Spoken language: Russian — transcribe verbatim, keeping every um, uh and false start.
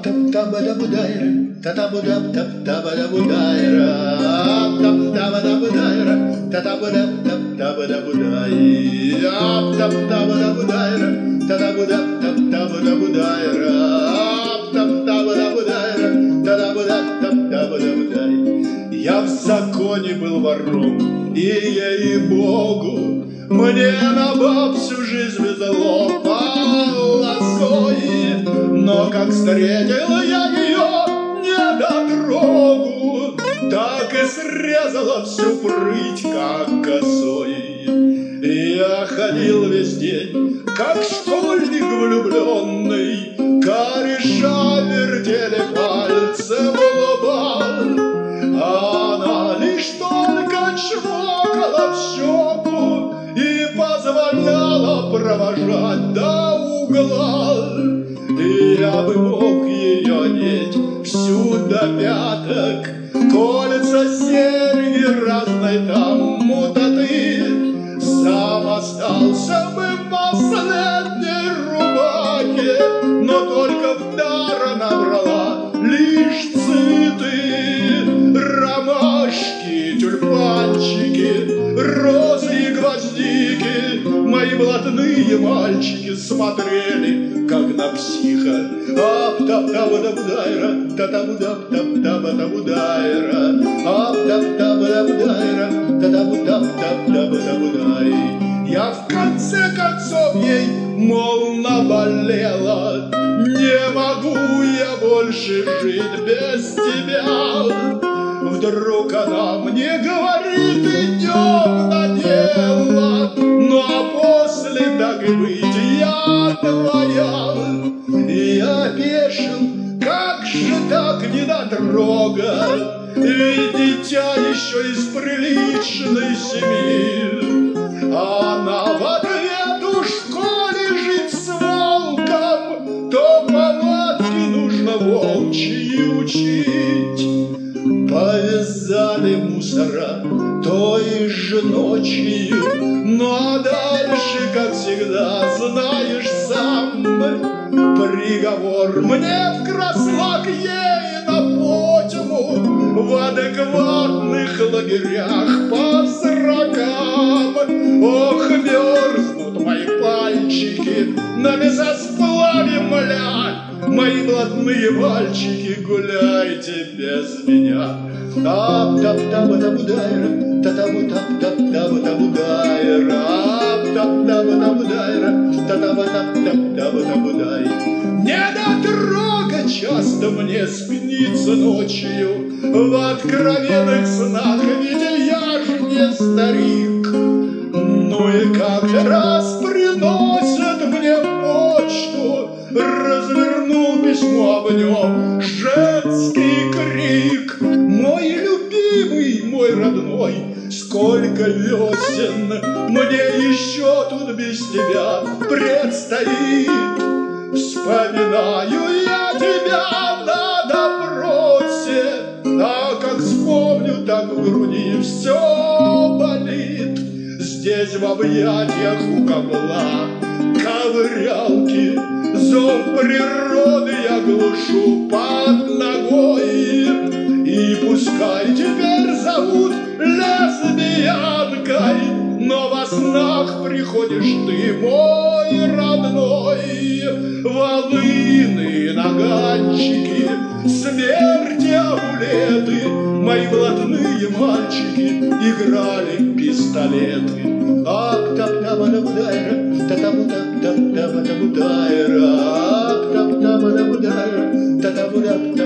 тап таба да будайра, та табу дап тап таба да будайра, тап таба да будайра, та табу дап тап таба да будайра, тап таба да будайра, та табу дап тап таба да будайра, тап таба да будайра, та табу дап тап таба да будайра. Я в законе был вором, и ей-богу, мне на баб всю жизнь везло полосой. Но как встретил я ее недотрогу, так и срезала всю прыть, как косой. Я ходил весь день, как школьник влюбленный, кореша вертели пальцем в лобах. Она лишь только чмокала в щеку и позволяла провожать до угла. И я бы мог ее одеть всю до пяток, кольца, серьги разной там мутаты. Сам остался бы в последней рубахе, но только в дар набрала лишь цветы. Ромашки, тюльпанчики, розы и гвоздики, мои блатные мальчики смотрели, как на психа. Ап-тап-таба-да-будайра, та-табу-дап-тап-таба-да-будайра, ап-тап-таба-да-будайра, та-табу-дап-тап-таба-да-будай. Я в конце концов ей, мол, наболела, не могу я больше жить без тебя. Вдруг она мне говорит: идем на дело, ну а после, так и быть, я твоя. Я опешил, как же так недотрога, ведь дитя еще из приличной семьи. Она в ответ: у школе жить с волком, то повадки нужно волчьи учить. Повязали мусора той же ночью, ну а дальше, как всегда, знаешь сам, приговор мне в Краслак, ей на потьму, в адекватных лагерях по срокам. Ох, мерзнут мои пальчики на лесосплаве, мля, мои блатные мальчики, гуляйте без меня. Ап-тап-таба-да-будайра, та-табу-тап-тап-таба-да-будайра, ап-тап-таба-да-будайра, та-таба-тап-тап-таба-да-будай. Недотрога часто мне снится ночью в откровенных снах, ведь я ж не старик. Ну и как-то раз приносят мне почту, развернул письмо, об нем женский крик. Мой любимый, мой родной, сколько весен мне еще тут без тебя предстоит. Вспоминаю я тебя на допросе, а как вспомню, так в груди все болит. Здесь в объятиях у камла ковырялки, зов природы я глушу под ногой. И пускай теперь зовут лесбиянкой, но во снах приходишь ты, мой родной. Волыны, наганчики, смерти, амулеты, мои блатные мальчики играли в пистолеты. Ап-тап-таба-да-будайра, та-табу-тап-тап-таба-да-будайра, ап-тап-таба-да-будайра, та-табу-тап-тап.